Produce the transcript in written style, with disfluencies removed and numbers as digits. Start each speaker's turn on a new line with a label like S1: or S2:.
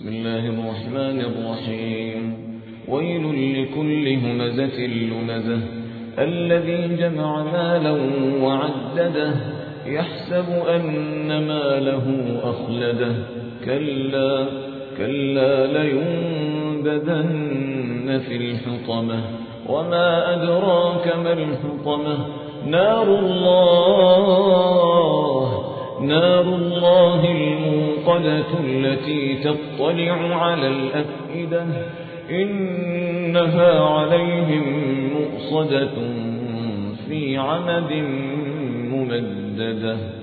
S1: بسم الله الرحمن الرحيم ويل لكل همزة لمزة الذي جمع مالا وعدده يحسب أن ماله أخلده كلا لينبذن في الحطمة وما أدراك ما الحطمة نار الله الموقدة التي تطلع على الأفئدة إنها عليهم مؤصدة في عمد ممددة.